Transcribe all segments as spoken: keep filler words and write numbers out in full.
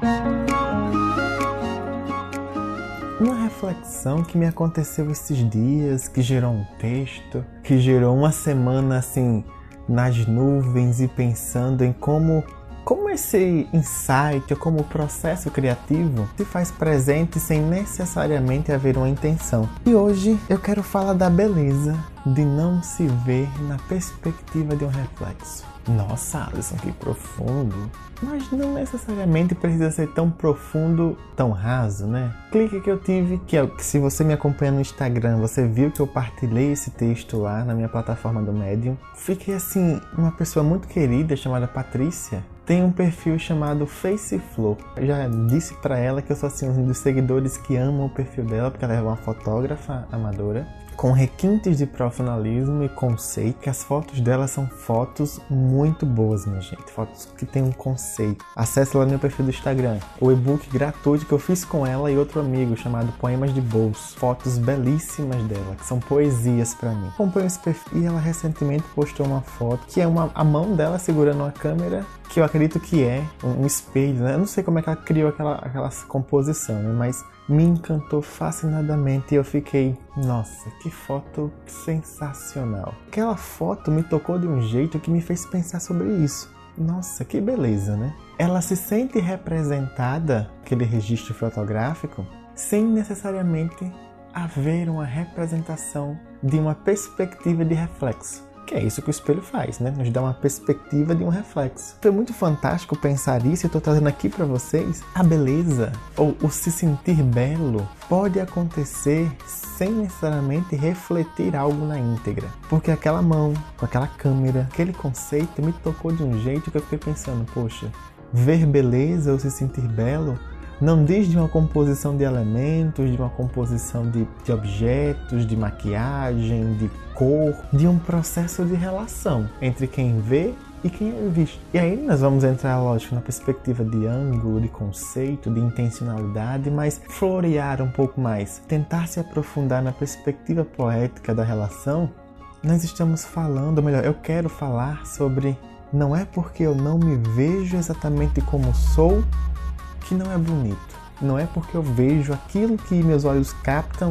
Uma reflexão que me aconteceu esses dias, que gerou um texto, que gerou uma semana assim nas nuvens e pensando em como, como esse insight ou como o processo criativo se faz presente sem necessariamente haver uma intenção. E hoje eu quero falar da beleza de não se ver na perspectiva de um reflexo. Nossa, Alisson, que profundo! Mas não necessariamente precisa ser tão profundo, tão raso, né? Clique que eu tive, que, é, que se você me acompanha no Instagram, você viu que eu partilhei esse texto lá na minha plataforma do Medium. Fiquei assim, uma pessoa muito querida chamada Patrícia, tem um perfil chamado Faceflow. Eu já disse pra ela que eu sou assim, um dos seguidores que amam o perfil dela, porque ela é uma fotógrafa amadora, com requintes de profissionalismo e conceito, que as fotos dela são fotos muito boas, minha gente. Fotos que tem um conceito. Acesse lá no meu perfil do Instagram. O e-book gratuito que eu fiz com ela e outro amigo, chamado Poemas de Bolso. Fotos belíssimas dela, que são poesias pra mim. Acompanho esse perfil e ela recentemente postou uma foto, que é uma, a mão dela segurando uma câmera, que eu acredito que é um, um espelho, né? Eu não sei como é que ela criou aquela, aquela composição, né? Mas me encantou fascinadamente e eu fiquei, nossa, que foto sensacional. Aquela foto me tocou de um jeito que me fez pensar sobre isso. Nossa, que beleza, né? Ela se sente representada, aquele registro fotográfico, sem necessariamente haver uma representação de uma perspectiva de reflexo. Que é isso que o espelho faz, né? Nos dá uma perspectiva de um reflexo. Foi muito fantástico pensar isso e eu estou trazendo aqui para vocês. A beleza, ou o se sentir belo, pode acontecer sem necessariamente refletir algo na íntegra. Porque aquela mão, com aquela câmera, aquele conceito me tocou de um jeito que eu fiquei pensando, poxa, ver beleza ou se sentir belo não diz de uma composição de elementos, de uma composição de, de objetos, de maquiagem, de cor, de um processo de relação entre quem vê e quem é visto. E aí nós vamos entrar, lógico, na perspectiva de ângulo, de conceito, de intencionalidade, mas florear um pouco mais, tentar se aprofundar na perspectiva poética da relação. Nós estamos falando, ou melhor, eu quero falar sobre não é porque eu não me vejo exatamente como sou que não é bonito. Não é porque eu vejo aquilo que meus olhos captam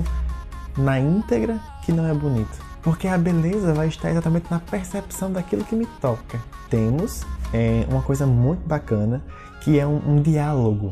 na íntegra que não é bonito. Porque a beleza vai estar exatamente na percepção daquilo que me toca. Temos é, uma coisa muito bacana, que é um, um diálogo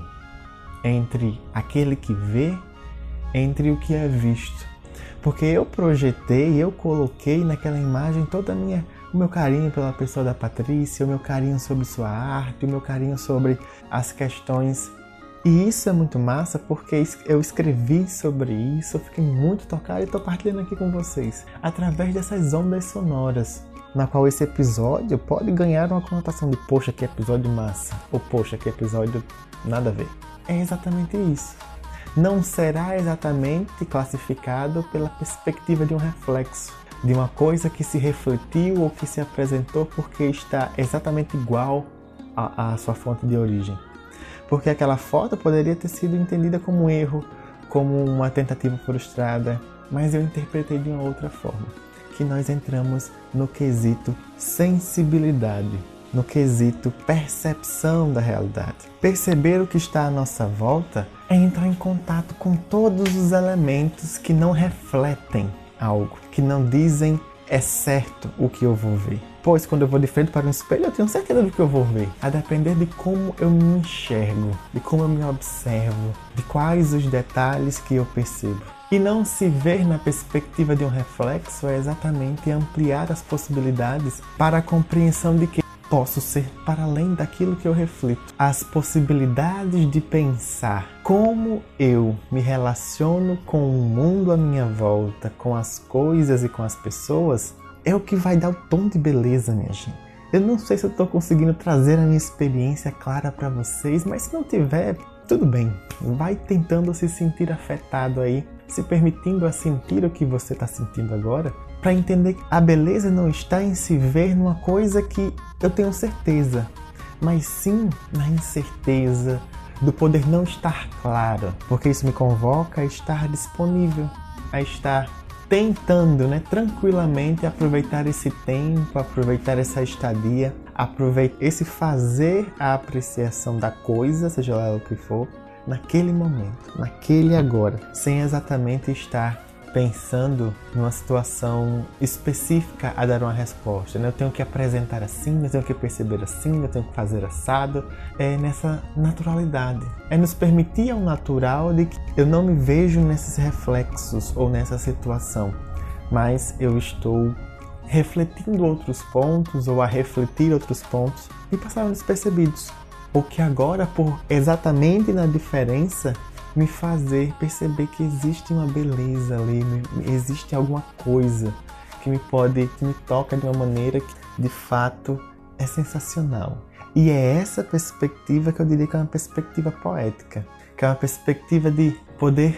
entre aquele que vê, entre o que é visto. Porque eu projetei, eu coloquei naquela imagem toda a minha... o meu carinho pela pessoa da Patrícia, o meu carinho sobre sua arte, o meu carinho sobre as questões. E isso é muito massa porque eu escrevi sobre isso, eu fiquei muito tocado e estou partilhando aqui com vocês. Através dessas ondas sonoras, na qual esse episódio pode ganhar uma conotação de poxa, que episódio massa, ou poxa, que episódio nada a ver. É exatamente isso. Não será exatamente classificado pela perspectiva de um reflexo, de uma coisa que se refletiu ou que se apresentou porque está exatamente igual à, à sua fonte de origem. Porque aquela foto poderia ter sido entendida como um erro, como uma tentativa frustrada, mas eu interpretei de uma outra forma, que nós entramos no quesito sensibilidade, no quesito percepção da realidade. Perceber o que está à nossa volta é entrar em contato com todos os elementos que não refletem algo, que não dizem é certo o que eu vou ver. Pois quando eu vou de frente para um espelho, eu tenho certeza do que eu vou ver. A depender de como eu me enxergo, de como eu me observo, de quais os detalhes que eu percebo. E não se ver na perspectiva de um reflexo é exatamente ampliar as possibilidades para a compreensão de que posso ser para além daquilo que eu reflito. As possibilidades de pensar como eu me relaciono com o mundo à minha volta, com as coisas e com as pessoas, é o que vai dar o tom de beleza, minha gente. Eu não sei se eu estou conseguindo trazer a minha experiência clara para vocês, mas se não tiver, tudo bem. Vai tentando se sentir afetado aí, se permitindo a sentir o que você está sentindo agora, para entender que a beleza não está em se ver numa coisa que eu tenho certeza, mas sim na incerteza do poder não estar claro, porque isso me convoca a estar disponível, a estar tentando, né, tranquilamente aproveitar esse tempo, aproveitar essa estadia, aproveite esse fazer a apreciação da coisa, seja lá o que for, naquele momento, naquele agora, sem exatamente estar pensando numa situação específica a dar uma resposta, né? Eu tenho que apresentar assim, eu tenho que perceber assim, eu tenho que fazer assado. É nessa naturalidade. É nos permitir ao natural de que eu não me vejo nesses reflexos ou nessa situação, mas eu estou refletindo outros pontos ou a refletir outros pontos e passaram despercebidos. Ou que agora, por exatamente na diferença, me fazer perceber que existe uma beleza ali, existe alguma coisa que me pode, que me toca de uma maneira que de fato é sensacional. E é essa perspectiva que eu diria que é uma perspectiva poética, que é uma perspectiva de poder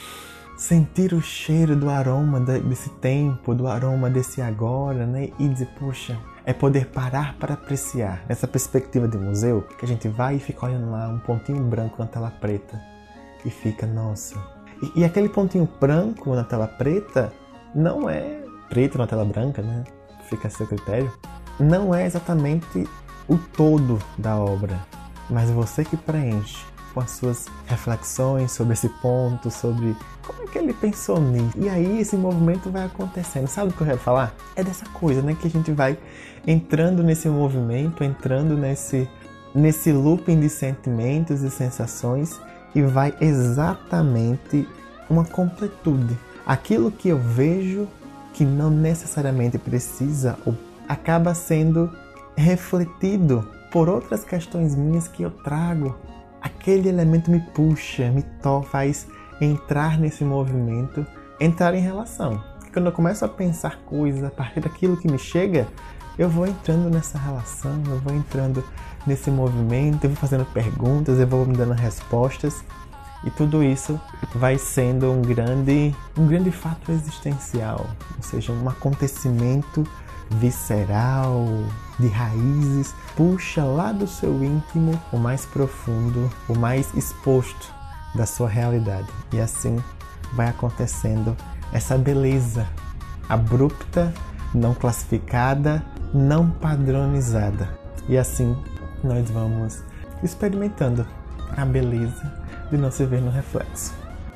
sentir o cheiro do aroma desse tempo, do aroma desse agora, né? E dizer, poxa, é poder parar para apreciar. Nessa perspectiva de museu, que a gente vai e fica olhando lá um pontinho branco na tela preta e fica, nossa. E, e aquele pontinho branco na tela preta não é preto na tela branca, né? Fica a seu critério. Não é exatamente o todo da obra, mas você que preenche com as suas reflexões sobre esse ponto, sobre como é que ele pensou nisso. E aí esse movimento vai acontecendo. Sabe o que eu quero falar? É dessa coisa, né? Que a gente vai entrando nesse movimento, entrando nesse, nesse looping de sentimentos e sensações e vai exatamente uma completude. Aquilo que eu vejo que não necessariamente precisa ou acaba sendo refletido por outras questões minhas que eu trago. Aquele elemento me puxa, me to, faz entrar nesse movimento, entrar em relação. Quando eu começo a pensar coisas a partir daquilo que me chega, eu vou entrando nessa relação, eu vou entrando nesse movimento, eu vou fazendo perguntas, eu vou me dando respostas. E tudo isso vai sendo um grande, um grande fato existencial, ou seja, um acontecimento visceral, de raízes, puxa lá do seu íntimo o mais profundo, o mais exposto da sua realidade. E assim vai acontecendo essa beleza abrupta, não classificada, não padronizada. E assim nós vamos experimentando a beleza de não se ver no reflexo.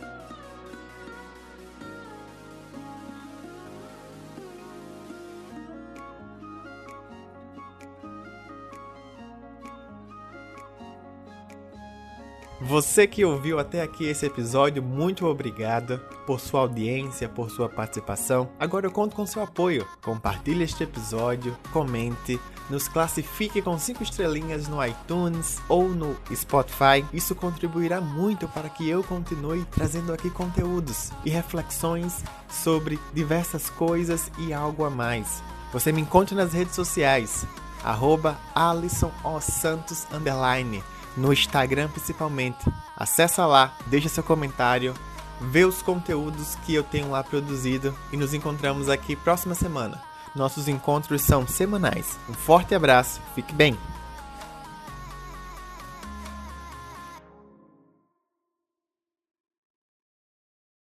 Você que ouviu até aqui esse episódio, muito obrigado por sua audiência, por sua participação. Agora eu conto com seu apoio. Compartilhe este episódio, comente, nos classifique com cinco estrelinhas no iTunes ou no Spotify. Isso contribuirá muito para que eu continue trazendo aqui conteúdos e reflexões sobre diversas coisas e algo a mais. Você me encontra nas redes sociais, arroba Alisson O Santos underline. No Instagram principalmente. Acessa lá, deixa seu comentário, vê os conteúdos que eu tenho lá produzido e nos encontramos aqui próxima semana. Nossos encontros são semanais. Um forte abraço, fique bem!